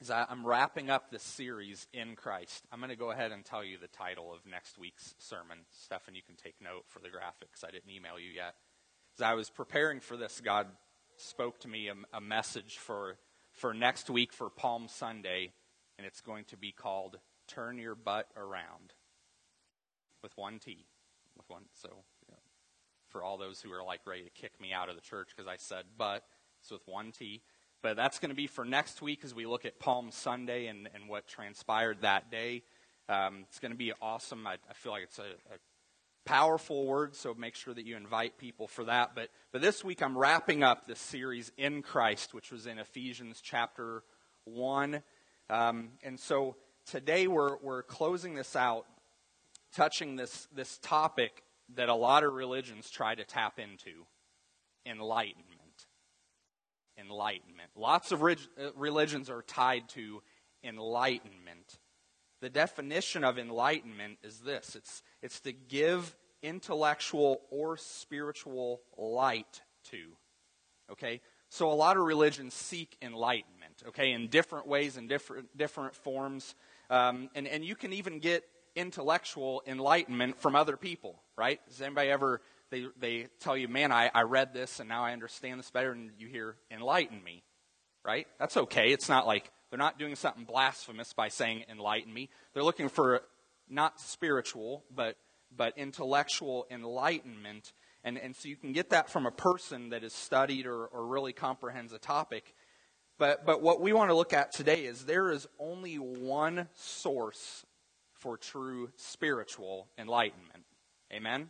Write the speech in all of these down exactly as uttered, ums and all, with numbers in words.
As I, I'm wrapping up this series, In Christ, I'm going to go ahead and tell you the title of next week's sermon. Stefan, you can take note for the graphics. I didn't email you yet. As I was preparing for this, God spoke to me a, a message for, for next week for Palm Sunday, and it's going to be called Turn Your Butt Around, with one T. With one, so you know, for all those who are like ready to kick me out of the church because I said but, it's with one T. But that's going to be for next week as we look at Palm Sunday and, and what transpired that day. Um, it's going to be awesome. I, I feel like it's a, a powerful word, so make sure that you invite people for that. But, but this week I'm wrapping up this series In Christ, which was in Ephesians chapter one. Um, and so today we're we're closing this out, touching this, this topic that a lot of religions try to tap into, enlightenment. Enlightenment. Lots of rig- religions are tied to enlightenment. The definition of enlightenment is this. It's, it's to give intellectual or spiritual light to. Okay? So a lot of religions seek enlightenment, okay, in different ways, in different different forms. Um, and, and you can even get intellectual enlightenment from other people, right? Does anybody ever... They they tell you, man, I, I read this and now I understand this better, and you hear, enlighten me, right? That's okay. It's not like they're not doing something blasphemous by saying enlighten me. They're looking for not spiritual, but but intellectual enlightenment. And, and so you can get that from a person that has studied or, or really comprehends a topic. But but what we want to look at today is there is only one source for true spiritual enlightenment. Amen?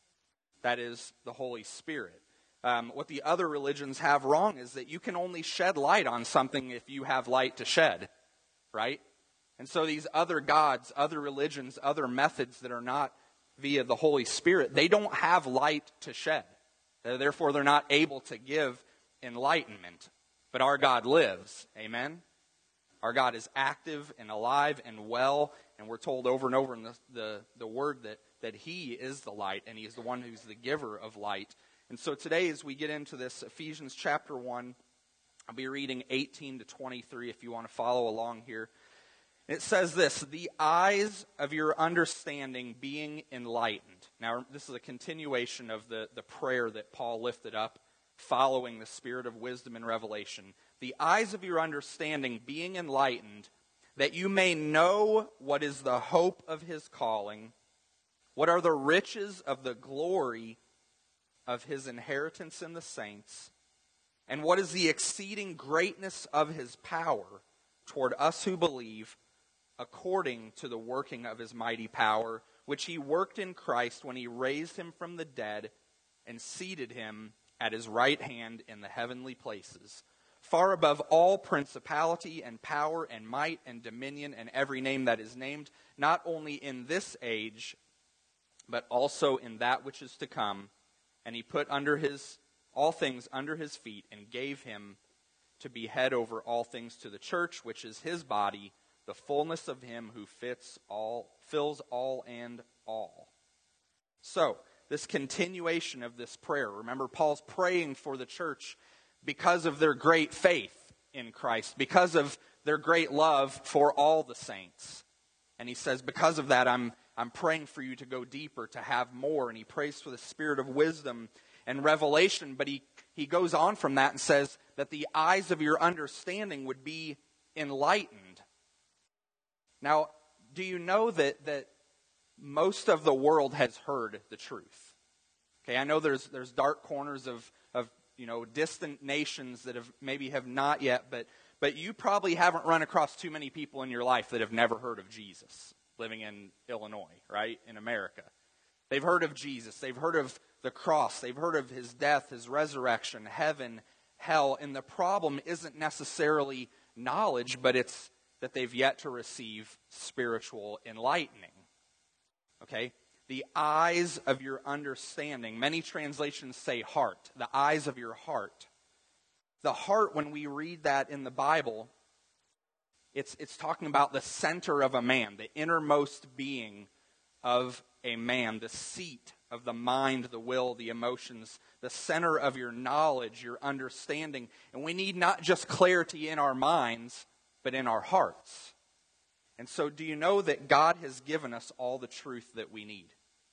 That is the Holy Spirit. Um, what the other religions have wrong is that you can only shed light on something if you have light to shed, right? And so these other gods, other religions, other methods that are not via the Holy Spirit, they don't have light to shed. Uh, therefore, they're not able to give enlightenment. But our God lives. Amen? Our God is active and alive and well, and we're told over and over in the, the, the Word that that He is the light, and He is the one who's the giver of light. And so today, as we get into this Ephesians chapter one, I'll be reading eighteen to twenty-three if you want to follow along here. It says this, the eyes of your understanding being enlightened. Now, this is a continuation of the, the prayer that Paul lifted up following the spirit of wisdom and revelation. The eyes of your understanding being enlightened, that you may know what is the hope of His calling, what are the riches of the glory of His inheritance in the saints? And what is the exceeding greatness of His power toward us who believe, according to the working of His mighty power, which He worked in Christ when He raised Him from the dead and seated Him at His right hand in the heavenly places, far above all principality and power and might and dominion and every name that is named, not only in this age, but also in that which is to come. And He put under his all things under His feet, and gave Him to be head over all things to the church, which is His body, the fullness of Him who fits all, fills all and all. So, this continuation of this prayer. Remember, Paul's praying for the church because of their great faith in Christ, because of their great love for all the saints. And he says, because of that, I'm I'm praying for you to go deeper, to have more. And he prays for the spirit of wisdom and revelation. But he, he goes on from that and says that the eyes of your understanding would be enlightened. Now, do you know that, that most of the world has heard the truth? Okay, I know there's there's dark corners of, of you know distant nations that have maybe have not yet, but but you probably haven't run across too many people in your life that have never heard of Jesus. Living in Illinois, right, in America. They've heard of Jesus. They've heard of the cross. They've heard of His death, His resurrection, heaven, hell. And the problem isn't necessarily knowledge, but it's that they've yet to receive spiritual enlightening. Okay? The eyes of your understanding. Many translations say heart. The eyes of your heart. The heart, when we read that in the Bible, It's it's talking about the center of a man, the innermost being of a man, the seat of the mind, the will, the emotions, the center of your knowledge, your understanding. And we need not just clarity in our minds, but in our hearts. And so do you know that God has given us all the truth that we need?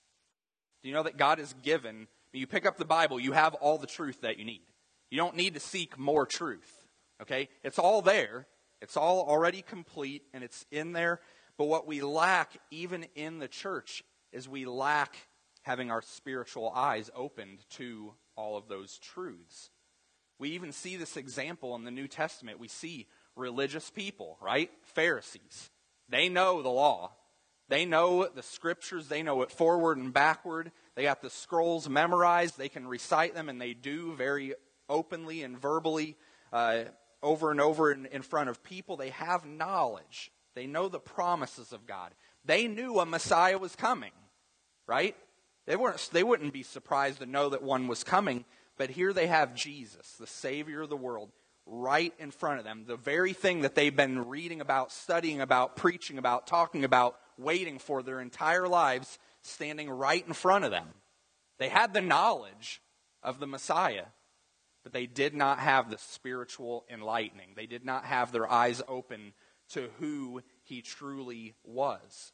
Do you know that God has given, when you pick up the Bible, you have all the truth that you need. You don't need to seek more truth, okay? It's all there. It's all already complete, and it's in there. But what we lack, even in the church, is we lack having our spiritual eyes opened to all of those truths. We even see this example in the New Testament. We see religious people, right? Pharisees. They know the law. They know the scriptures. They know it forward and backward. They got the scrolls memorized. They can recite them, and they do very openly and verbally uh, over and over in, in front of people. They have knowledge. They know the promises of God. They knew a Messiah was coming, right? They weren't. They wouldn't be surprised to know that one was coming. But here they have Jesus, the Savior of the world, right in front of them. The very thing that they've been reading about, studying about, preaching about, talking about, waiting for their entire lives, standing right in front of them. They had the knowledge of the Messiah, but they did not have the spiritual enlightening. They did not have their eyes open to who he truly was.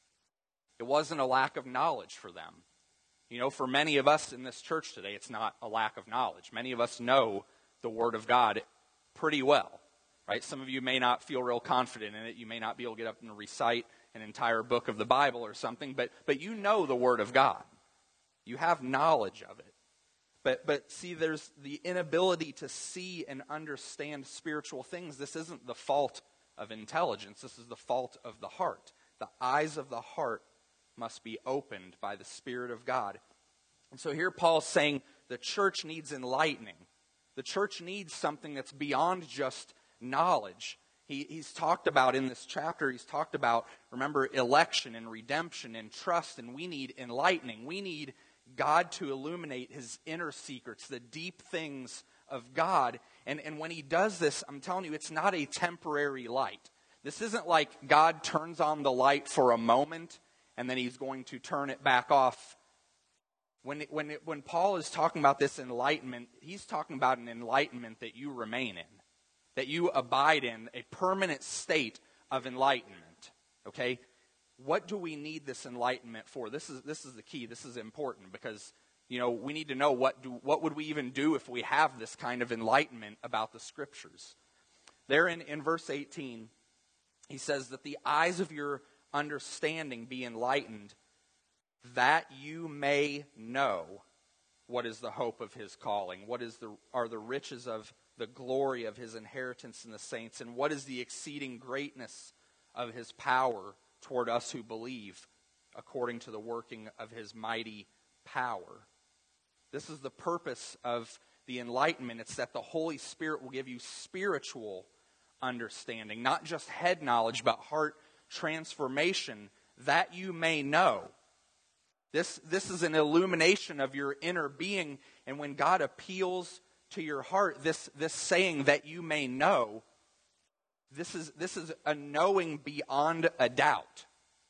It wasn't a lack of knowledge for them. You know, for many of us in this church today, it's not a lack of knowledge. Many of us know the Word of God pretty well, right? Some of you may not feel real confident in it. You may not be able to get up and recite an entire book of the Bible or something, but but you know the Word of God. You have knowledge of it. But but see, there's the inability to see and understand spiritual things. This isn't the fault of intelligence. This is the fault of the heart. The eyes of the heart must be opened by the Spirit of God. And so here Paul's saying the church needs enlightening. The church needs something that's beyond just knowledge. He, he's talked about in this chapter, he's talked about, remember, election and redemption and trust, and we need enlightening. We need God to illuminate his inner secrets, the deep things of God. And, and when he does this, I'm telling you, it's not a temporary light. This isn't like God turns on the light for a moment and then he's going to turn it back off. When, it, when, it, when Paul is talking about this enlightenment, he's talking about an enlightenment that you remain in, that you abide in, a permanent state of enlightenment. Okay? What do we need this enlightenment for? This is this is the key. This is important because, you know, we need to know what do what would we even do if we have this kind of enlightenment about the Scriptures. There in, in verse eighteen, he says that the eyes of your understanding be enlightened, that you may know what is the hope of his calling, what is the are the riches of the glory of his inheritance in the saints, and what is the exceeding greatness of his power toward us who believe, according to the working of his mighty power. This is the purpose of the enlightenment. It's that the Holy Spirit will give you spiritual understanding, not just head knowledge, but heart transformation, that you may know. This, this is an illumination of your inner being, and when God appeals to your heart, this, this saying that you may know, This is this is a knowing beyond a doubt,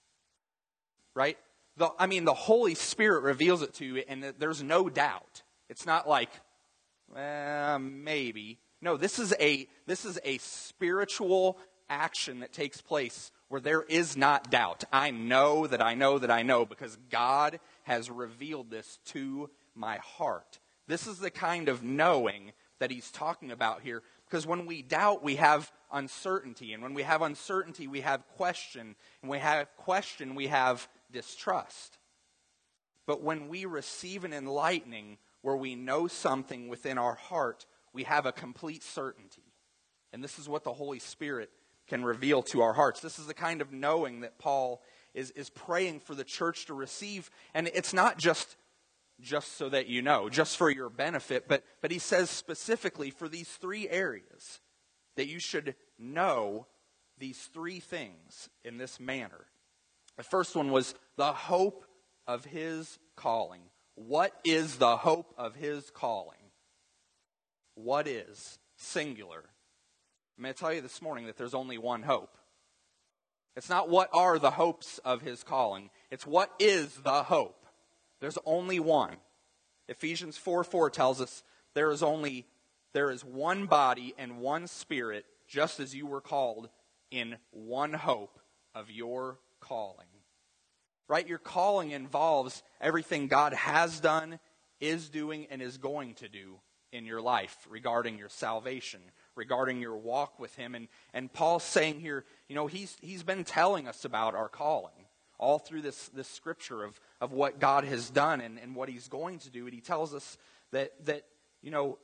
right? The, I mean, the Holy Spirit reveals it to you, and there's no doubt. It's not like, well, maybe. No, this is a this is a spiritual action that takes place where there is not doubt. I know that I know that I know because God has revealed this to my heart. This is the kind of knowing that he's talking about here. Because when we doubt, we have uncertainty. And when we have uncertainty, we have question. And when we have question, we have distrust. But when we receive an enlightening where we know something within our heart, we have a complete certainty. And this is what the Holy Spirit can reveal to our hearts. This is the kind of knowing that Paul is, is praying for the church to receive. And it's not just just so that you know, just for your benefit, but, but he says specifically for these three areas that you should know these three things in this manner. The first one was the hope of his calling. What is the hope of his calling? What is? Singular. I'm going to tell you this morning that there's only one hope. It's not what are the hopes of his calling. It's what is the hope. There's only one. Ephesians four four tells us there is only there is one body and one spirit, just as you were called in one hope of your calling. Right? Your calling involves everything God has done, is doing, and is going to do in your life regarding your salvation, regarding your walk with Him. And, and Paul's saying here, you know, he's he's been telling us about our calling all through this, this scripture of, of what God has done and, and what He's going to do. And he tells us that, that, you know,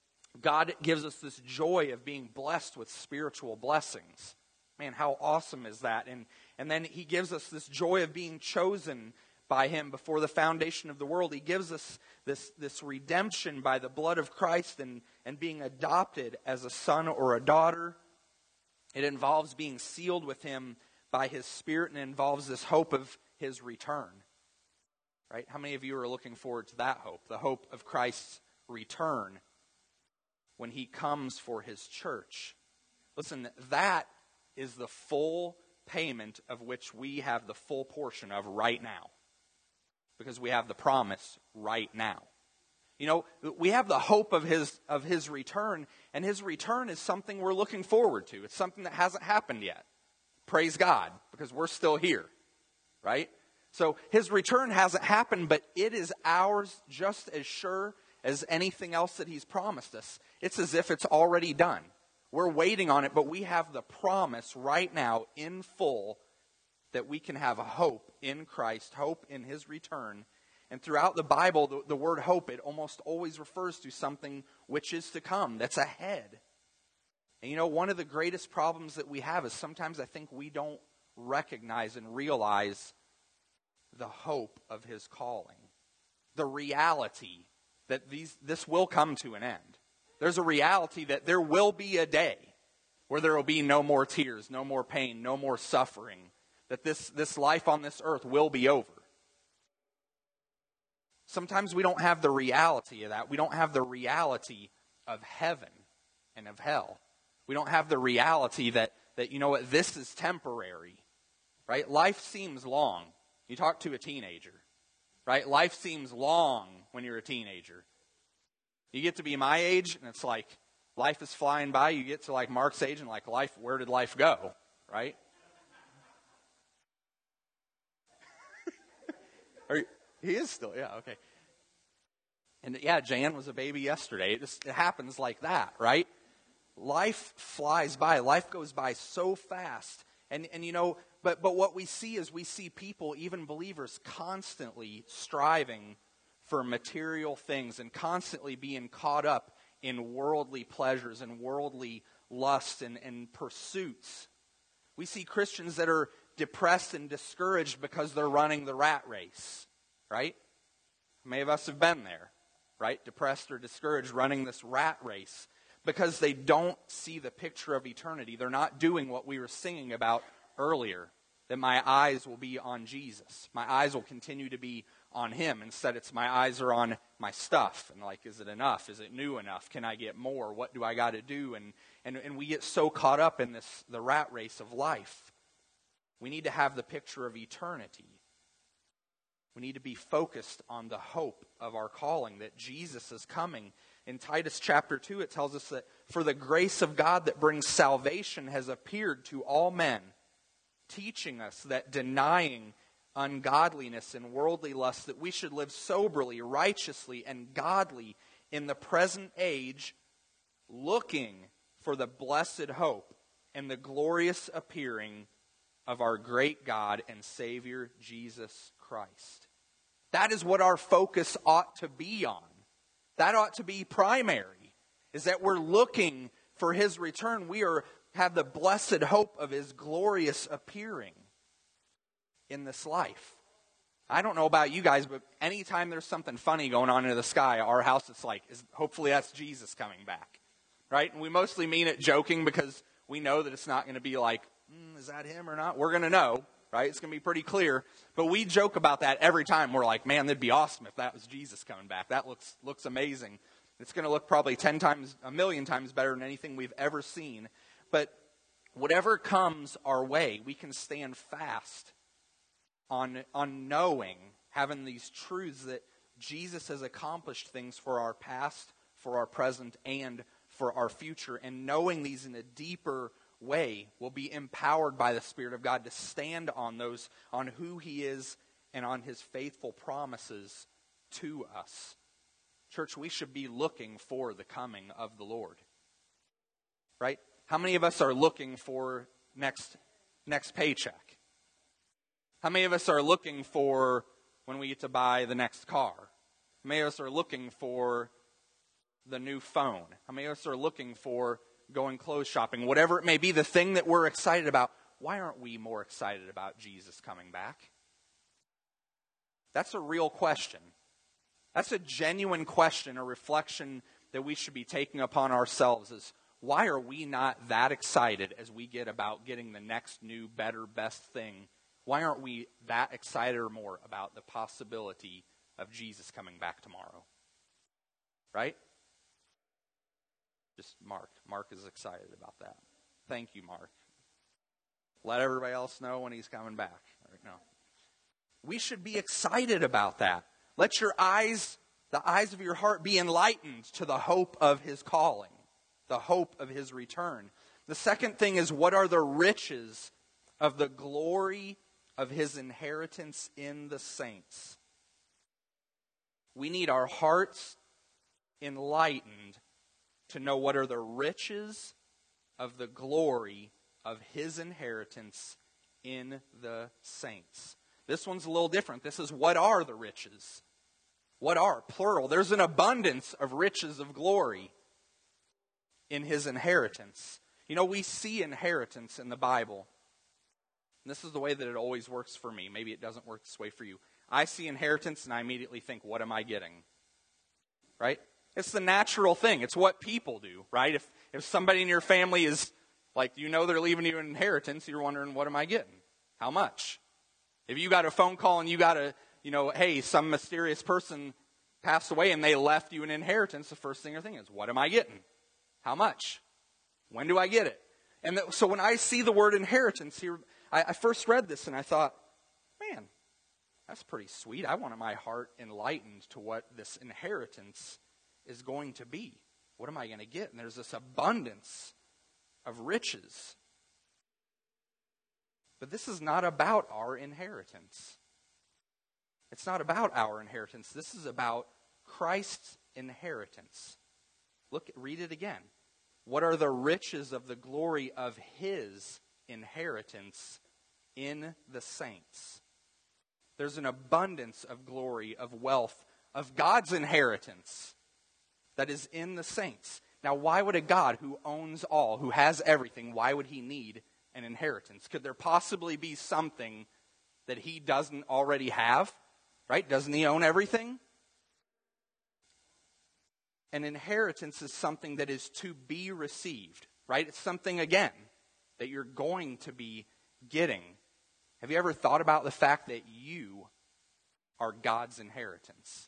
God gives us this joy of being blessed with spiritual blessings. Man, how awesome is that? And and then He gives us this joy of being chosen by Him before the foundation of the world. He gives us this, this redemption by the blood of Christ and, and being adopted as a son or a daughter. It involves being sealed with Him by His Spirit, and it involves this hope of His return. Right? How many of you are looking forward to that hope? The hope of Christ's return when He comes for His church. Listen, that is the full payment of which we have the full portion of right now. Because we have the promise right now. You know, we have the hope of his of his return, and His return is something we're looking forward to. It's something that hasn't happened yet. Praise God, because we're still here, right? So His return hasn't happened, but it is ours just as sure as anything else that He's promised us. It's as if it's already done. We're waiting on it, but we have the promise right now in full that we can have a hope in Christ, hope in His return. And throughout the Bible, the, the word hope, it almost always refers to something which is to come, that's ahead. And you know, one of the greatest problems that we have is sometimes I think we don't recognize and realize the hope of His calling. The reality that these this will come to an end. There's a reality that there will be a day where there will be no more tears, no more pain, no more suffering. That this, this life on this earth will be over. Sometimes we don't have the reality of that. We don't have the reality of heaven and of hell. We don't have the reality that, that you know what, this is temporary. Right? Life seems long. You talk to a teenager. Right? Life seems long when you're a teenager. You get to be my age, and it's like, life is flying by. You get to like Mark's age, and like, life, where did life go? Right? Are you, he is still, yeah, okay. And yeah, Jan was a baby yesterday. It just it happens like that, right? Life flies by. Life goes by so fast. And and you know, but but what we see is we see people, even believers, constantly striving for material things and constantly being caught up in worldly pleasures and worldly lusts and, and pursuits. We see Christians that are depressed and discouraged because they're running the rat race, right? Many of us have been there, right? Depressed or discouraged running this rat race because they don't see the picture of eternity. They're not doing what we were singing about earlier, that my eyes will be on Jesus. My eyes will continue to be on Him. Instead, it's my eyes are on my stuff. And like, is it enough? Is it new enough? Can I get more? What do I got to do? And, and, and we get so caught up in this, the rat race of life. We need to have the picture of eternity. We need to be focused on the hope of our calling, that Jesus is coming. In Titus chapter two, it tells us that for the grace of God that brings salvation has appeared to all men, teaching us that denying ungodliness and worldly lust, that we should live soberly, righteously, and godly in the present age, looking for the blessed hope and the glorious appearing of our great God and Savior, Jesus Christ. That is what our focus ought to be on. That ought to be primary, is that we're looking for His return. We are have the blessed hope of His glorious appearing in this life. I don't know about you guys, but anytime there's something funny going on in the sky, our house, it's like, is, hopefully that's Jesus coming back, right? And we mostly mean it joking because we know that it's not going to be like, mm, is that Him or not? We're going to know, right? It's going to be pretty clear. But we joke about that every time. We're like, man, that'd be awesome if that was Jesus coming back. That looks looks amazing. It's going to look probably ten times, a million times better than anything we've ever seen. But whatever comes our way, we can stand fast on, on knowing, having these truths that Jesus has accomplished things for our past, for our present, and for our future. And knowing these in a deeper way will be empowered by the Spirit of God to stand on those, on who He is and on His faithful promises to us. Church, we should be looking for the coming of the Lord. Right? How many of us are looking for next next paycheck? How many of us are looking for when we get to buy the next car? How many of us are looking for the new phone? How many of us are looking for going clothes shopping? Whatever it may be, the thing that we're excited about. Why aren't we more excited about Jesus coming back? That's a real question. That's a genuine question, a reflection that we should be taking upon ourselves is, why are we not that excited as we get about getting the next new, better, best thing? Why aren't we that excited or more about the possibility of Jesus coming back tomorrow? Right? Just Mark. Mark is excited about that. Thank you, Mark. Let everybody else know when he's coming back. Right now. We should be excited about that. Let your eyes, the eyes of your heart be enlightened to the hope of His calling, the hope of His return. The second thing is, what are the riches of the glory of His inheritance in the saints? We need our hearts enlightened to know what are the riches of the glory of His inheritance in the saints. This one's a little different. This is, what are the riches? What are? Plural. There's an abundance of riches of glory in His inheritance. You know, we see inheritance in the Bible. And this is the way that it always works for me. Maybe it doesn't work this way for you. I see inheritance and I immediately think, what am I getting? Right? It's the natural thing. It's what people do, right? If if somebody in your family is, like, you know they're leaving you an inheritance, you're wondering, what am I getting? How much? If you got a phone call and you got a, you know, hey, some mysterious person passed away and they left you an inheritance, the first thing you're thinking is, what am I getting? How much? When do I get it? And the, so when I see the word inheritance here, I, I first read this and I thought, man, that's pretty sweet. I wanted my heart enlightened to what this inheritance is going to be. What am I going to get? And there's this abundance of riches. But this is not about our inheritance. It's not about our inheritance. This is about Christ's inheritance. Look, read it again. What are the riches of the glory of His inheritance in the saints? There's an abundance of glory, of wealth, of God's inheritance that is in the saints. Now, why would a God who owns all, who has everything, why would He need an inheritance? Could there possibly be something that He doesn't already have? Right? Doesn't He own everything? An inheritance is something that is to be received. Right? It's something, again, that you're going to be getting. Have you ever thought about the fact that you are God's inheritance?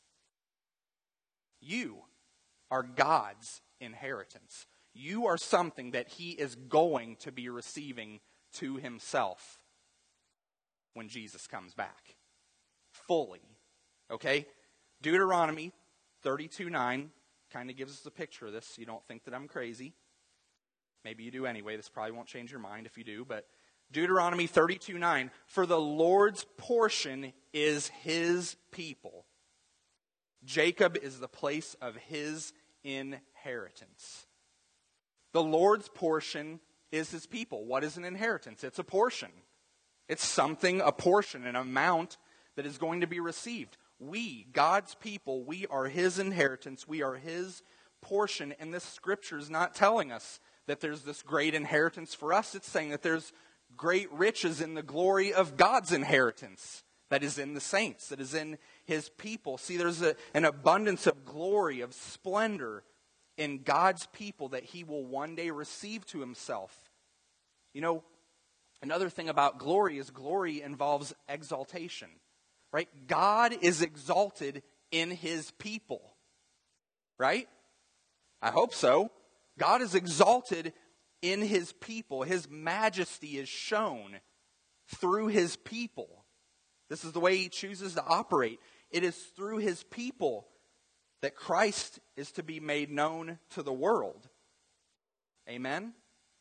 You are God's inheritance. You are something that He is going to be receiving to Himself when Jesus comes back. Fully. Okay? Deuteronomy thirty-two nine kind of gives us a picture of this, so you don't think that I'm crazy. Maybe you do anyway. This probably won't change your mind if you do. But Deuteronomy thirty-two nine, for the Lord's portion is His people. Jacob is the place of His inheritance. The Lord's portion is His people. What is an inheritance? It's a portion. It's something, a portion, an amount that is going to be received. We, God's people, we are His inheritance. We are His portion. And this scripture is not telling us that there's this great inheritance for us. It's saying that there's great riches in the glory of God's inheritance that is in the saints, that is in His people. See, there's a, an abundance of glory, of splendor in God's people that He will one day receive to Himself. You know, another thing about glory is glory involves exaltation, right? God is exalted in His people, right? I hope so. God is exalted in His people. His majesty is shown through His people. This is the way He chooses to operate. It is through His people that Christ is to be made known to the world. Amen?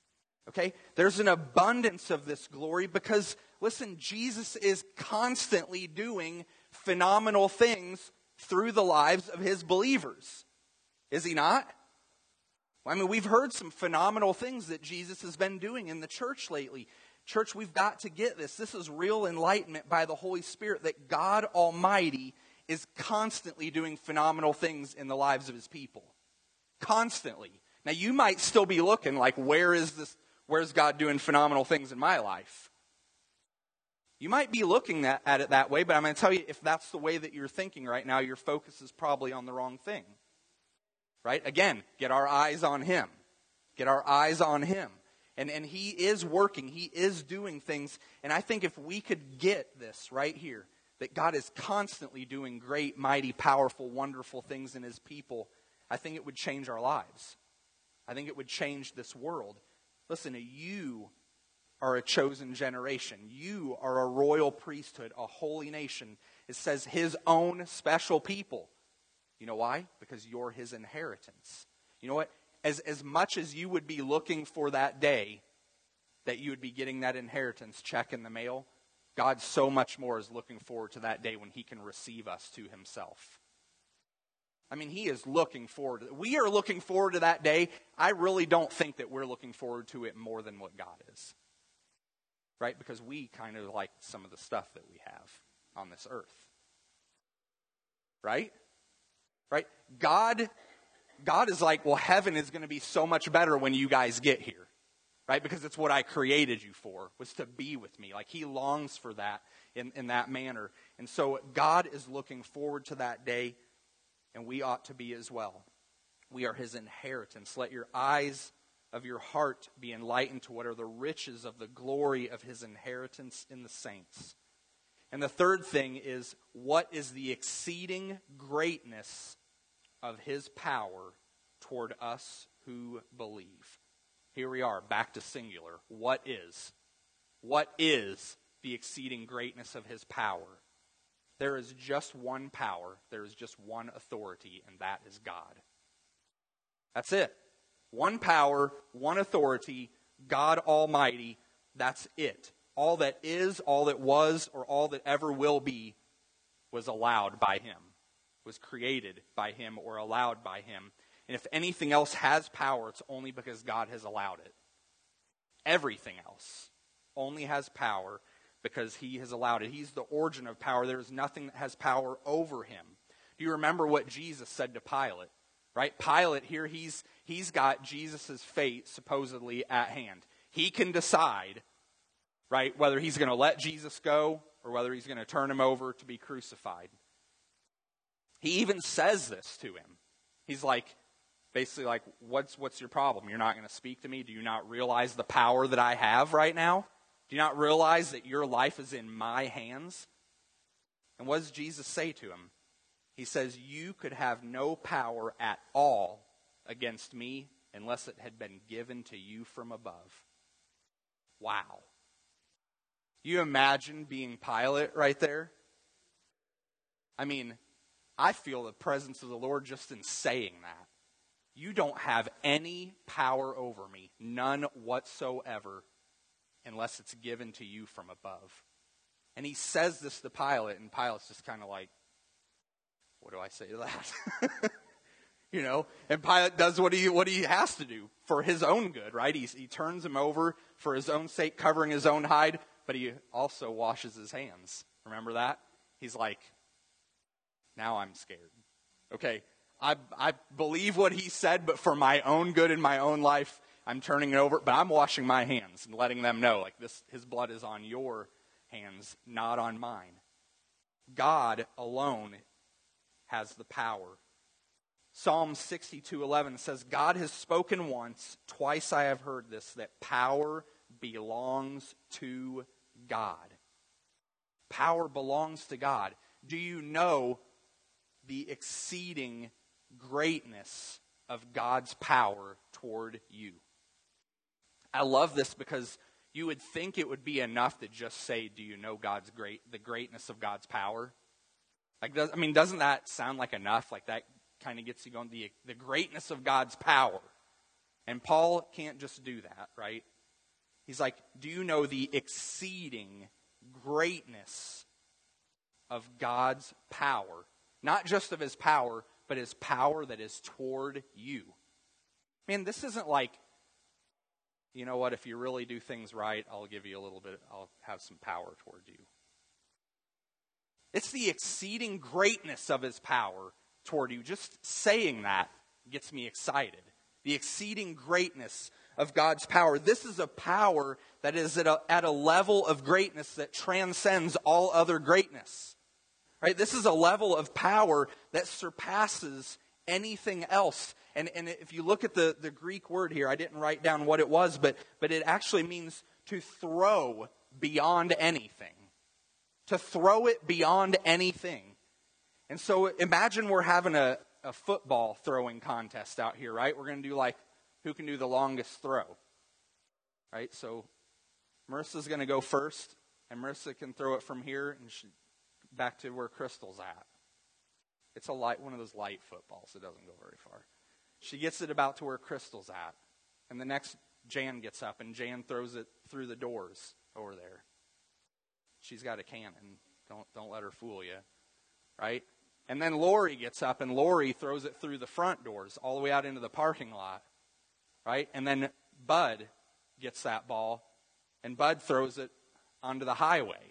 Okay? There's an abundance of this glory because, listen, Jesus is constantly doing phenomenal things through the lives of his believers. Is he not? I mean, we've heard some phenomenal things that Jesus has been doing in the church lately. Church, we've got to get this. This is real enlightenment by the Holy Spirit that God Almighty is constantly doing phenomenal things in the lives of his people. Constantly. Now, you might still be looking like, where is this? Where's God doing phenomenal things in my life? You might be looking at, at it that way, but I'm going to tell you, if that's the way that you're thinking right now, your focus is probably on the wrong thing. Right? Again, get our eyes on him. Get our eyes on him. And, and he is working. He is doing things. And I think if we could get this right here, that God is constantly doing great, mighty, powerful, wonderful things in his people, I think it would change our lives. I think it would change this world. Listen, you are a chosen generation. You are a royal priesthood, a holy nation. It says his own special people. You know why? Because you're his inheritance. You know what? As, as much as you would be looking for that day that you would be getting that inheritance check in the mail, God so much more is looking forward to that day when he can receive us to himself. I mean, he is looking forward to it. We are looking forward to that day. I really don't think that we're looking forward to it more than what God is. Right? Because we kind of like some of the stuff that we have on this earth. Right? Right? God, God is like, well, heaven is going to be so much better when you guys get here. Right? Because it's what I created you for, was to be with me. Like he longs for that in, in that manner. And so God is looking forward to that day, and we ought to be as well. We are his inheritance. Let your eyes of your heart be enlightened to what are the riches of the glory of his inheritance in the saints. And the third thing is, what is the exceeding greatness of his power toward us who believe? Here we are, back to singular. What is? What is the exceeding greatness of his power? There is just one power, there is just one authority, and that is God. That's it. One power, one authority, God Almighty, that's it. All that is, all that was, or all that ever will be was allowed by him, was created by him or allowed by him. And if anything else has power, it's only because God has allowed it. Everything else only has power because he has allowed it. He's the origin of power. There is nothing that has power over him. Do you remember what Jesus said to Pilate? Right? Pilate here, he's he's got Jesus' fate supposedly at hand. He can decide, right, whether he's going to let Jesus go or whether he's going to turn him over to be crucified. He even says this to him. He's like, basically like, what's what's your problem? You're not going to speak to me? Do you not realize the power that I have right now? Do you not realize that your life is in my hands? And what does Jesus say to him? He says, you could have no power at all against me unless it had been given to you from above. Wow. You imagine being Pilate right there? I mean, I feel the presence of the Lord just in saying that. You don't have any power over me, none whatsoever, unless it's given to you from above. And he says this to Pilate, and Pilate's just kind of like, what do I say to that? You know, and Pilate does what he what he has to do for his own good, right? He, he turns him over for his own sake, covering his own hide, but he also washes his hands. Remember that? He's like, now I'm scared. Okay, I I believe what he said, but for my own good in my own life, I'm turning it over, but I'm washing my hands and letting them know, like, this, his blood is on your hands, not on mine. God alone has the power. Psalm sixty-two eleven says, God has spoken once, twice I have heard this, that power belongs to God. Power belongs to God. Do you know the exceeding greatness of God's power toward you? I love this because you would think it would be enough to just say, do you know God's great, the greatness of God's power? Like, does, I mean, doesn't that sound like enough? Like, that kind of gets you going, the, the greatness of God's power. And Paul can't just do that, right? He's like, do you know the exceeding greatness of God's power? Not just of his power, but his power that is toward you. Man, this isn't like, you know what, if you really do things right, I'll give you a little bit, I'll have some power toward you. It's the exceeding greatness of his power toward you. Just saying that gets me excited. The exceeding greatness of God's power. This is a power that is at a, at a level of greatness that transcends all other greatness. Right? This is a level of power that surpasses anything else. And, and if you look at the, the Greek word here, I didn't write down what it was, but, but it actually means to throw beyond anything. To throw it beyond anything. And so imagine we're having a, a football throwing contest out here, right? We're going to do like, who can do the longest throw? Right? So Marissa's going to go first, and Marissa can throw it from here and she, back to where Crystal's at. It's a light, one of those light footballs. It doesn't go very far. She gets it about to where Crystal's at. And the next, Jan gets up, and Jan throws it through the doors over there. She's got a cannon. Don't, don't let her fool you. Right? And then Lori gets up, and Lori throws it through the front doors all the way out into the parking lot. Right? And then Bud gets that ball, and Bud throws it onto the highway.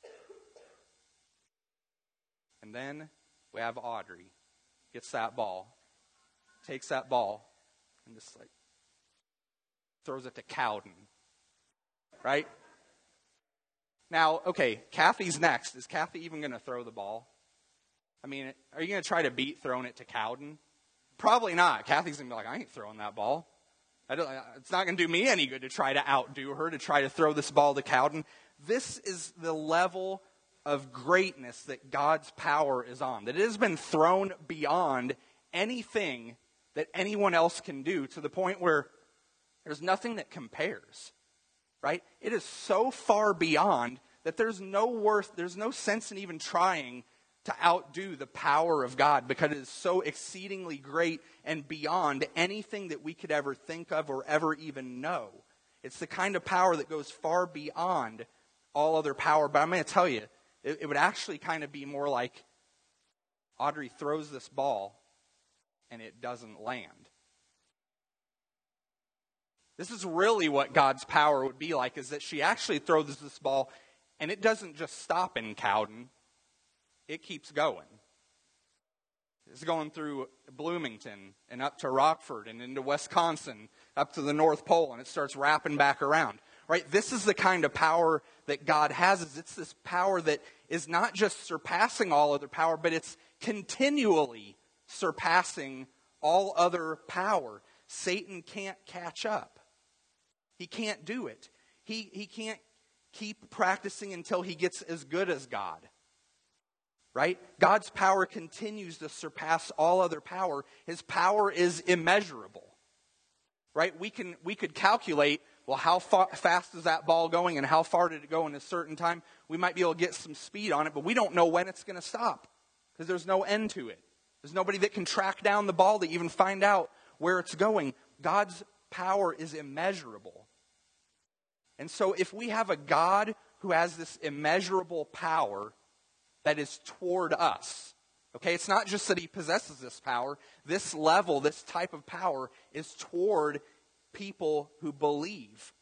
And then we have Audrey gets that ball, takes that ball, and just like throws it to Cowden. Right? Now, okay, Kathy's next. Is Kathy even going to throw the ball? I mean, are you going to try to beat throwing it to Cowden? Probably not. Kathy's going to be like, I ain't throwing that ball. I don't, it's not going to do me any good to try to outdo her, to try to throw this ball to Cowden. This is the level of greatness that God's power is on. That it has been thrown beyond anything that anyone else can do, to the point where there's nothing that compares. Right? It is so far beyond that there's no worth, there's no sense in even trying to outdo the power of God, because it is so exceedingly great and beyond anything that we could ever think of or ever even know. It's the kind of power that goes far beyond all other power. But I'm going to tell you, it, it would actually kind of be more like Audrey throws this ball and it doesn't land. This is really what God's power would be like, is that she actually throws this ball, and it doesn't just stop in Cowden. It keeps going. It's going through Bloomington and up to Rockford and into Wisconsin, up to the North Pole, and it starts wrapping back around. Right? This is the kind of power that God has. Is it's this power that is not just surpassing all other power, but it's continually surpassing all other power. Satan can't catch up. He can't do it. He, he can't keep practicing until he gets as good as God. Right? God's power continues to surpass all other power. His power is immeasurable. Right? We can we could calculate, well, how far, fast is that ball going and how far did it go in a certain time? We might be able to get some speed on it, but we don't know when it's going to stop, because there's no end to it. There's nobody that can track down the ball to even find out where it's going. God's power is immeasurable. And so if we have a God who has this immeasurable power that is toward us, okay, it's not just that he possesses this power. This level, this type of power is toward people who believe.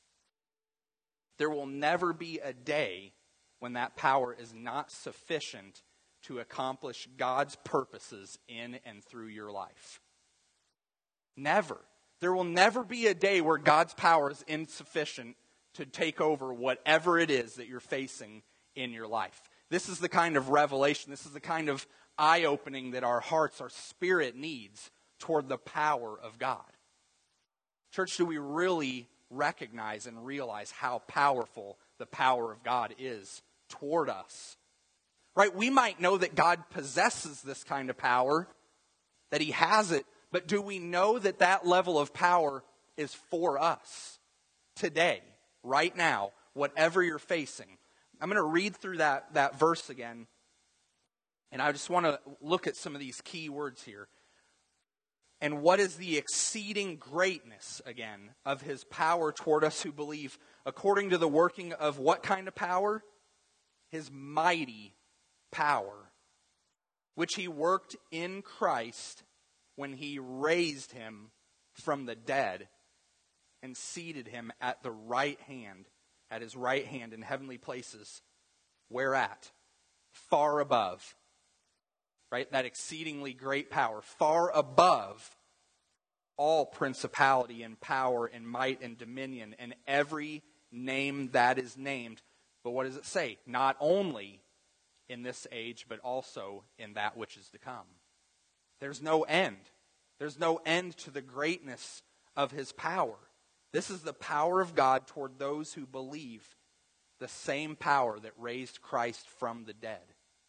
There will never be a day when that power is not sufficient to accomplish God's purposes in and through your life. Never. There will never be a day where God's power is insufficient to take over whatever it is that you're facing in your life. This is the kind of revelation, this is the kind of eye-opening that our hearts, our spirit needs toward the power of God. Church, do we really recognize and realize how powerful the power of God is toward us? Right? We might know that God possesses this kind of power, that he has it, but do we know that that level of power is for us today, right now, whatever you're facing? I'm going to read through that, that verse again, and I just want to look at some of these key words here. And what is the exceeding greatness, again, of his power toward us who believe, according to the working of what kind of power? His mighty power, which he worked in Christ when he raised him from the dead and seated him at the right hand, at his right hand in heavenly places. Whereat? Far above. Right? That exceedingly great power. Far above all principality and power and might and dominion and every name that is named. But what does it say? Not only in this age, but also in that which is to come. There's no end. There's no end to the greatness of his power. This is the power of God toward those who believe, the same power that raised Christ from the dead.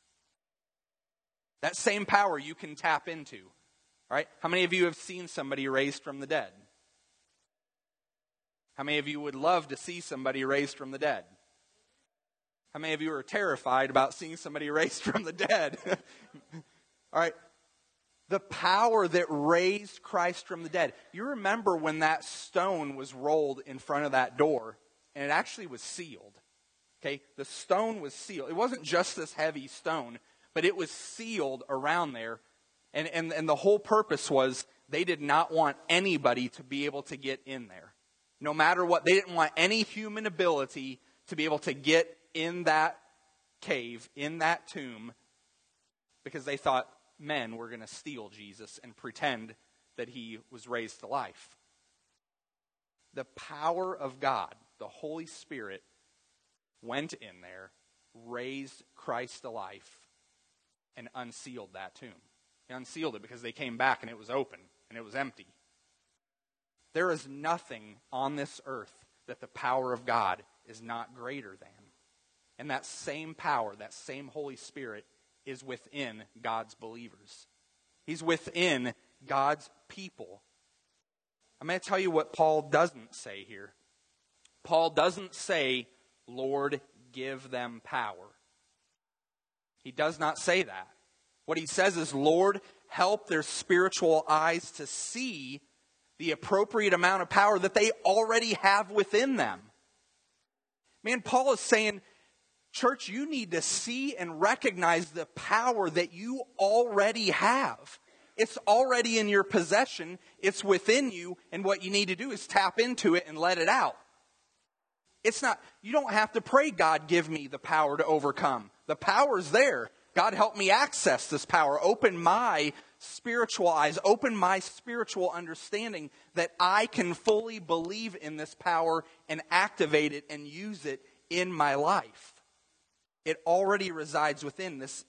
That same power you can tap into. Right? How many of you have seen somebody raised from the dead? How many of you would love to see somebody raised from the dead? How many of you are terrified about seeing somebody raised from the dead? All right. The power that raised Christ from the dead. You remember when that stone was rolled in front of that door, and it actually was sealed. Okay? The stone was sealed. It wasn't just this heavy stone, but it was sealed around there. And, and, and the whole purpose was they did not want anybody to be able to get in there. No matter what, they didn't want any human ability to be able to get in that cave, in that tomb, because they thought men were going to steal Jesus and pretend that he was raised to life. The power of God, the Holy Spirit, went in there, raised Christ to life, and unsealed that tomb. He unsealed it because they came back and it was open and it was empty. There is nothing on this earth that the power of God is not greater than. And that same power, that same Holy Spirit is within God's believers. He's within God's people. I'm going to tell you what Paul doesn't say here. Paul doesn't say, Lord, give them power. He does not say that. What he says is, Lord, help their spiritual eyes to see the appropriate amount of power that they already have within them. Man, Paul is saying, church, you need to see and recognize the power that you already have. It's already in your possession. It's within you. And what you need to do is tap into it and let it out. It's not, you don't have to pray, God, give me the power to overcome. The power's there. God, help me access this power. Open my spiritual eyes. Open my spiritual understanding that I can fully believe in this power and activate it and use it in my life. It already resides within this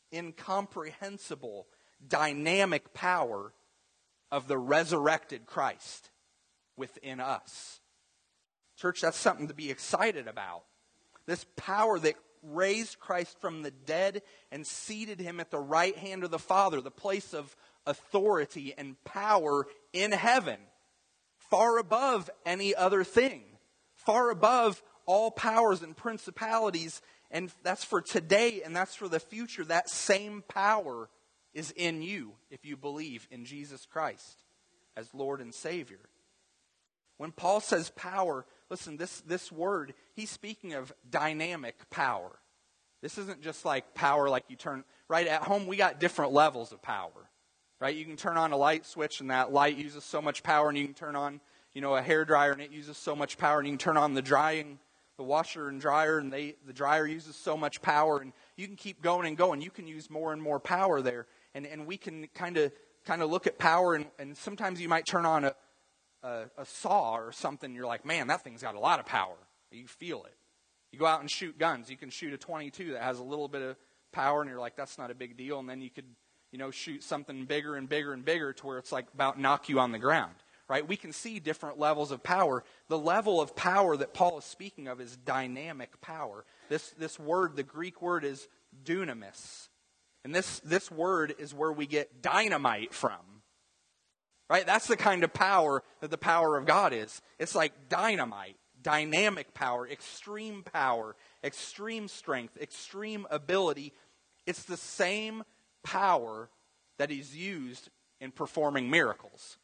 incomprehensible, dynamic power of the resurrected Christ within us. Church, that's something to be excited about. This power that raised Christ from the dead and seated him at the right hand of the Father, the place of authority and power in heaven, far above any other thing, far above all powers and principalities. And that's for today and that's for the future. That same power is in you if you believe in Jesus Christ as Lord and Savior. When Paul says power, listen, this, this word, he's speaking of dynamic power. This isn't just like power like you turn, right? At home, we got different levels of power, right? You can turn on a light switch and that light uses so much power, and you can turn on, you know, a hairdryer and it uses so much power, and you can turn on the drying, the washer and dryer, and they, the dryer uses so much power, and you can keep going and going. You can use more and more power there, and, and we can kind of kind of look at power, and, and sometimes you might turn on a A, a saw or something, you're like, man, that thing's got a lot of power. You feel it. You go out and shoot guns. You can shoot a twenty-two that has a little bit of power, and you're like, that's not a big deal. And then you could, you know, shoot something bigger and bigger and bigger to where it's like about knock you on the ground, right? We can see different levels of power. The level of power that Paul is speaking of is dynamic power. This, this word, the Greek word is dunamis. And this, this word is where we get dynamite from. Right? That's the kind of power that the power of God is. It's like dynamite, dynamic power, extreme power, extreme strength, extreme ability. It's the same power that is used in performing miracles.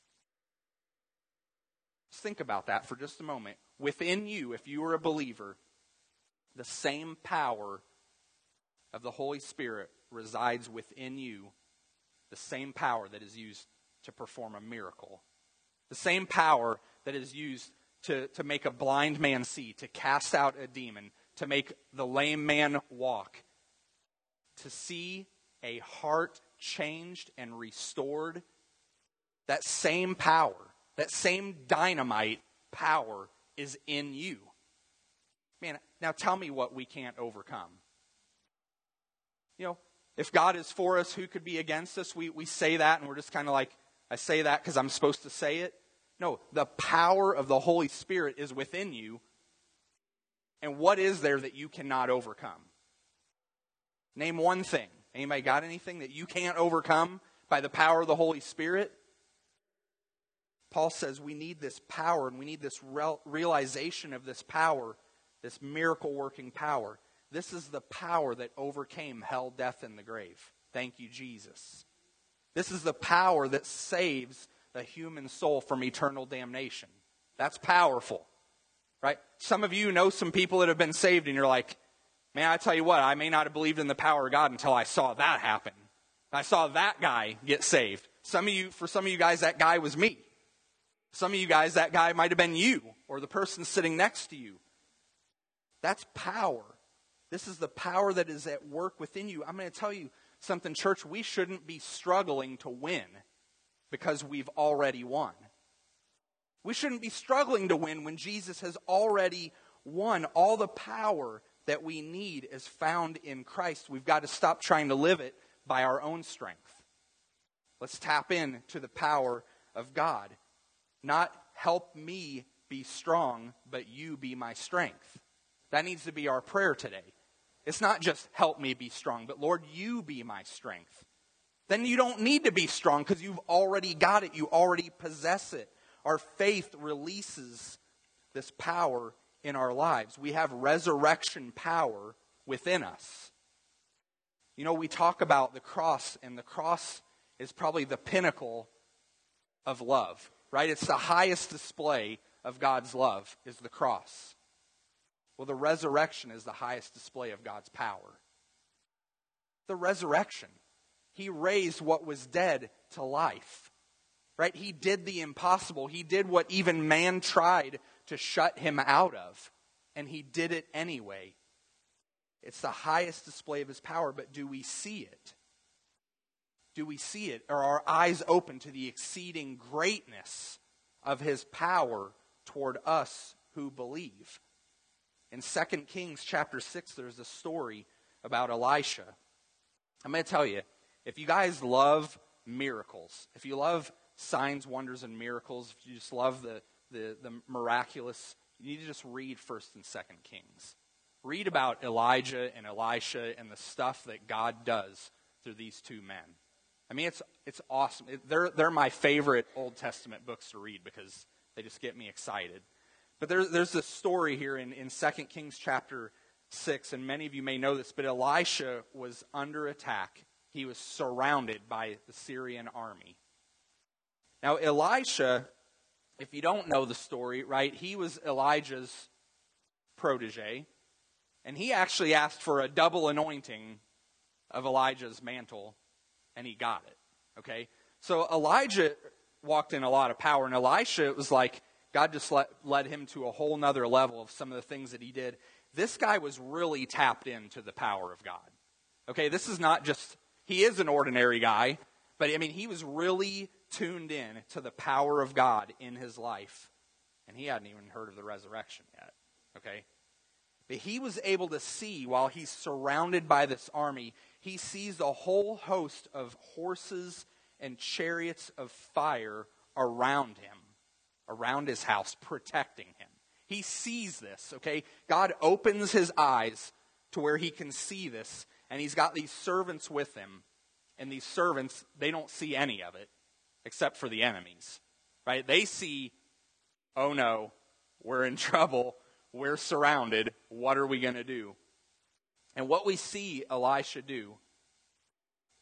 Just think about that for just a moment. Within you, if you are a believer, the same power of the Holy Spirit resides within you, the same power that is used to perform a miracle. The same power that is used to, to make a blind man see, to cast out a demon, to make the lame man walk, to see a heart changed and restored. That same power, that same dynamite power is in you. Man, now tell me what we can't overcome. You know, if God is for us, who could be against us? We, we say that and we're just kind of like, I say that because I'm supposed to say it. No, the power of the Holy Spirit is within you. And what is there that you cannot overcome? Name one thing. Anybody got anything that you can't overcome by the power of the Holy Spirit? Paul says we need this power, and we need this real, realization of this power, this miracle-working power. This is the power that overcame hell, death, and the grave. Thank you, Jesus. This is the power that saves the human soul from eternal damnation. That's powerful, right? Some of you know some people that have been saved, and you're like, man, I tell you what, I may not have believed in the power of God until I saw that happen. I saw that guy get saved. Some of you, for some of you guys, that guy was me. Some of you guys, that guy might have been you or the person sitting next to you. That's power. This is the power that is at work within you. I'm going to tell you something, church. We shouldn't be struggling to win because we've already won. We shouldn't be struggling to win when Jesus has already won. All the power that we need is found in Christ. We've got to stop trying to live it by our own strength. Let's tap into the power of God. Not help me be strong, but you be my strength. That needs to be our prayer today. It's not just help me be strong, but Lord, you be my strength. Then you don't need to be strong because you've already got it. You already possess it. Our faith releases this power in our lives. We have resurrection power within us. You know, we talk about the cross, and the cross is probably the pinnacle of love, right? It's the highest display of God's love is the cross. Well, the resurrection is the highest display of God's power. The resurrection. He raised what was dead to life, right? He did the impossible. He did what even man tried to shut him out of, and he did it anyway. It's the highest display of his power, but do we see it? Do we see it? Are our eyes open to the exceeding greatness of his power toward us who believe? In Second Kings chapter six, there's a story about Elisha. I'm going to tell you, if you guys love miracles, if you love signs, wonders, and miracles, if you just love the, the, the miraculous, you need to just read First and Second Kings. Read about Elijah and Elisha and the stuff that God does through these two men. I mean, it's it's awesome. It, they're they're my favorite Old Testament books to read because they just get me excited. But there's there's this story here in, in Second Kings chapter six, and many of you may know this, but Elisha was under attack. He was surrounded by the Syrian army. Now, Elisha, if you don't know the story, right, he was Elijah's protege, and he actually asked for a double anointing of Elijah's mantle, and he got it, okay? So Elijah walked in a lot of power, and Elisha was like, God just let, led him to a whole nother level of some of the things that he did. This guy was really tapped into the power of God, okay? This is not just, he is an ordinary guy, but I mean, he was really tuned in to the power of God in his life, and he hadn't even heard of the resurrection yet, okay? But he was able to see, while he's surrounded by this army, he sees a whole host of horses and chariots of fire around him, around his house, protecting him. He sees this, okay? God opens his eyes to where he can see this, and he's got these servants with him, and these servants, they don't see any of it, except for the enemies, right? They see, oh no, we're in trouble. We're surrounded. What are we going to do? And what we see Elisha do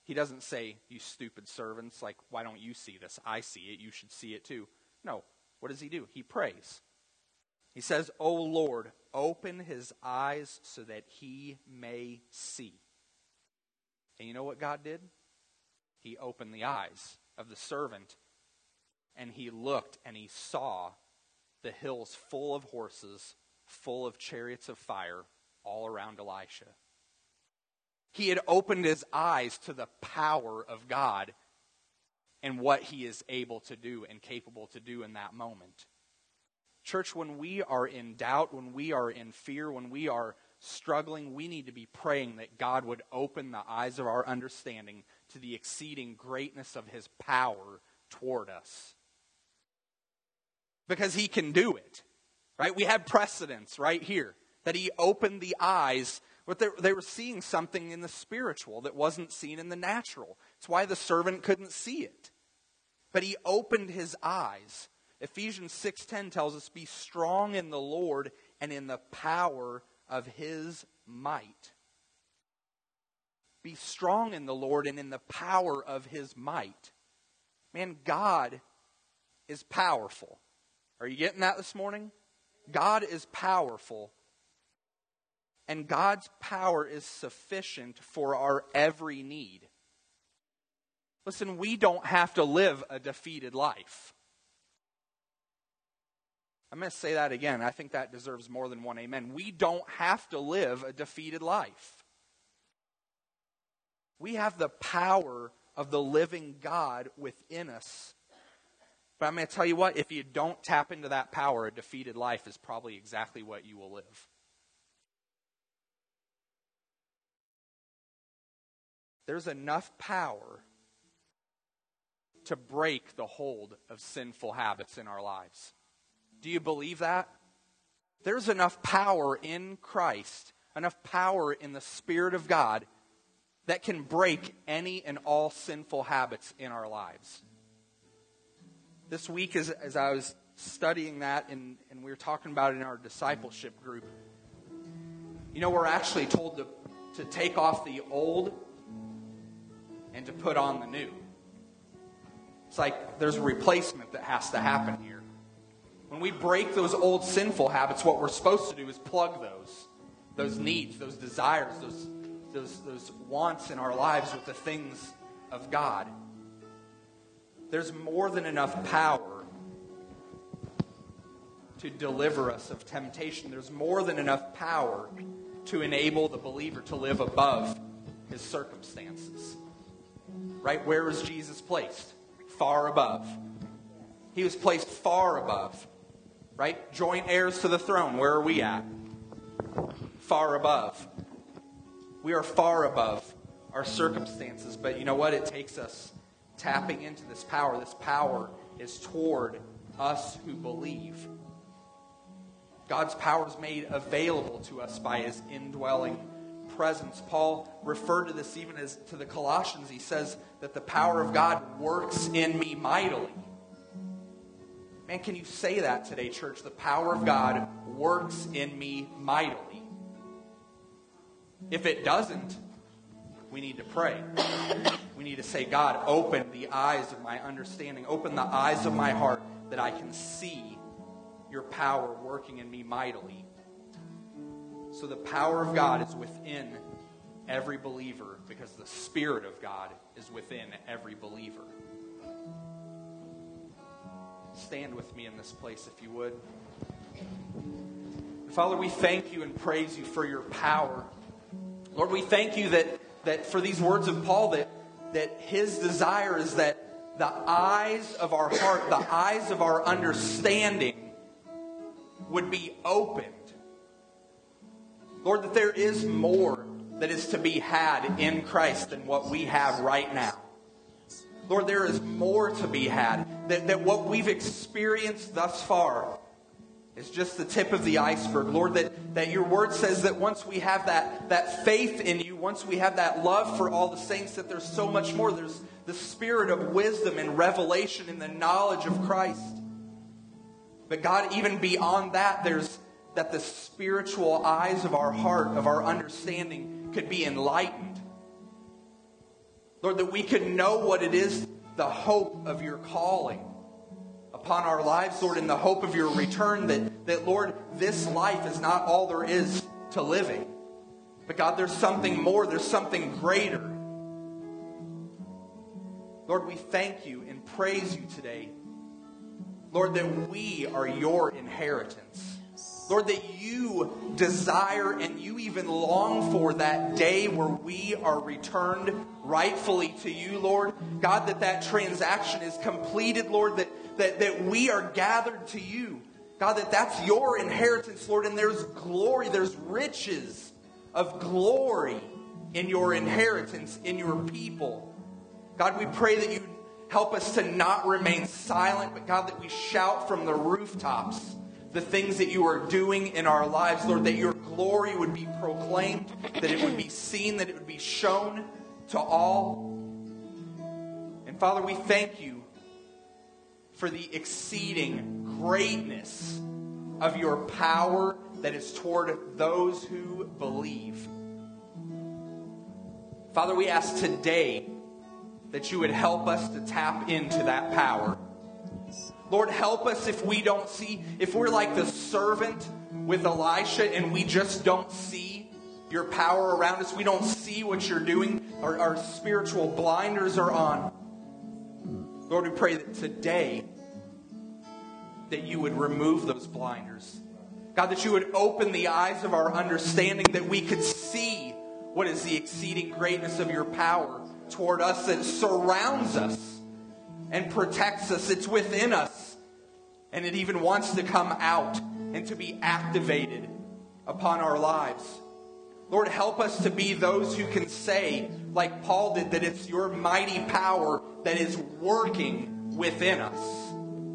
He doesn't say, you stupid servants, like, why don't you see this? I see it. You should see it too. No. What does he do? He prays. He says, O Lord, open his eyes so that he may see. And you know what God did? He opened the eyes of the servant, and he looked and he saw the hills full of horses, full of chariots of fire, all around Elisha. He had opened his eyes to the power of God and what he is able to do and capable to do in that moment. Church, when we are in doubt, when we are in fear, when we are struggling, we need to be praying that God would open the eyes of our understanding to the exceeding greatness of his power toward us. Because he can do it, right? We have precedence right here that he opened the eyes, but they, they were seeing something in the spiritual that wasn't seen in the natural. It's why the servant couldn't see it. But he opened his eyes. Ephesians six ten tells us, be strong in the Lord and in the power of his might. Be strong in the Lord and in the power of his might. Man, God is powerful. Are you getting that this morning? God is powerful. And God's power is sufficient for our every need. Listen, we don't have to live a defeated life. I'm going to say that again. I think that deserves more than one amen. We don't have to live a defeated life. We have the power of the living God within us. But I'm going to tell you what, if you don't tap into that power, a defeated life is probably exactly what you will live. There's enough power to break the hold of sinful habits in our lives. Do you believe that? There's enough power in Christ, enough power in the Spirit of God that can break any and all sinful habits in our lives. This week, as, as I was studying that and, and we were talking about it in our discipleship group, you know, we're actually told to, to take off the old and to put on the new. It's like there's a replacement that has to happen here. When we break those old sinful habits, what we're supposed to do is plug those, those needs, those desires, those, those, those wants in our lives with the things of God. There's more than enough power to deliver us of temptation. There's more than enough power to enable the believer to live above his circumstances. Right? Where was Jesus placed? Far above. He was placed far above. Right? Joint heirs to the throne. Where are we at? Far above. We are far above our circumstances. But you know what? It takes us tapping into this power. This power is toward us who believe. God's power is made available to us by his indwelling presence. Paul referred to this even as to the Colossians. He says that the power of God works in me mightily. Man, can you say that today, church? The power of God works in me mightily. If it doesn't, we need to pray. We need to say, God, open the eyes of my understanding. Open the eyes of my heart that I can see your power working in me mightily. So the power of God is within every believer because the Spirit of God is within every believer. Stand with me in this place if you would. Father, we thank you and praise you for your power. Lord, we thank you that, that for these words of Paul, that, that his desire is that the eyes of our heart, the eyes of our understanding would be opened. Lord, that there is more that is to be had in Christ than what we have right now. Lord, there is more to be had. That, that what we've experienced thus far is just the tip of the iceberg. Lord, that, that your word says that once we have that, that faith in you, once we have that love for all the saints, that there's so much more. There's the spirit of wisdom and revelation in the knowledge of Christ. But God, even beyond that, there's that the spiritual eyes of our heart, of our understanding, could be enlightened. Lord, that we can know what it is, the hope of your calling upon our lives, Lord, and the hope of your return, that, that, Lord, this life is not all there is to living. But God, there's something more, there's something greater. Lord, we thank you and praise you today. Lord, that we are your inheritance. Lord, that you desire and you even long for that day where we are returned rightfully to you, Lord. God, that that transaction is completed, Lord, that, that, that we are gathered to you. God, that that's your inheritance, Lord, and there's glory, there's riches of glory in your inheritance, in your people. God, we pray that you help us to not remain silent, but God, that we shout from the rooftops the things that you are doing in our lives, Lord, that your glory would be proclaimed, that it would be seen, that it would be shown to all. And Father, we thank you for the exceeding greatness of your power that is toward those who believe. Father, we ask today that you would help us to tap into that power. Lord, help us if we don't see, if we're like the servant with Elisha and we just don't see your power around us, we don't see what you're doing, our, our spiritual blinders are on. Lord, we pray that today that you would remove those blinders. God, that you would open the eyes of our understanding, that we could see what is the exceeding greatness of your power toward us, that surrounds us and protects us. It's within us, and it even wants to come out and to be activated upon our lives. Lord, help us to be those who can say, like Paul did, that it's your mighty power that is working within us.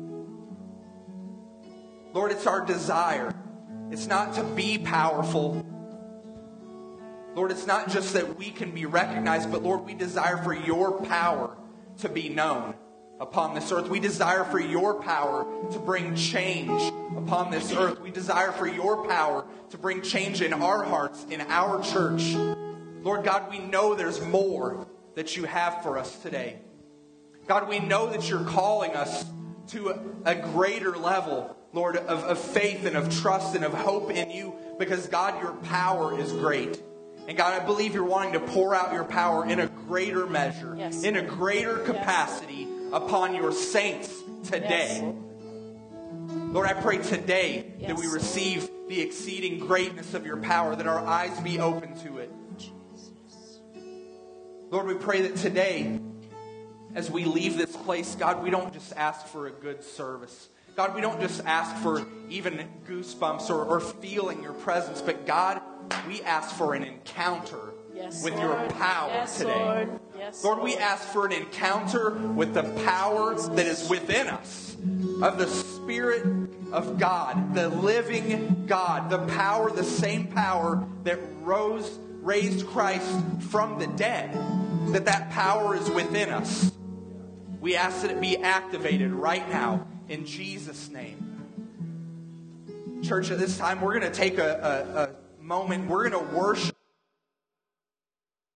Lord, it's our desire. It's not to be powerful. Lord, it's not just that we can be recognized, but Lord, we desire for your power to be known upon this earth. We desire for your power to bring change upon this earth. We desire for your power to bring change in our hearts, in our church. Lord God, we know there's more that you have for us today. God, we know that you're calling us to a, a greater level, Lord, of, of faith and of trust and of hope in you, because God, your power is great. And God, I believe you're wanting to pour out your power in a greater measure, yes, in a greater capacity, yes, upon your saints today. Yes. Lord, I pray today, yes, that we receive the exceeding greatness of your power, that our eyes be open to it. Jesus. Lord, we pray that today, as we leave this place, God, we don't just ask for a good service. God, we don't just ask for even goosebumps or, or feeling your presence, but God, we ask for an encounter, yes, with Lord, your power, yes, today. Lord. Yes, Lord, we ask for an encounter with the power that is within us, of the Spirit of God, the living God, the power, the same power that rose, raised Christ from the dead, that that power is within us. We ask that it be activated right now in Jesus' name. Church, at this time, we're going to take a, a, a moment. We're going to worship.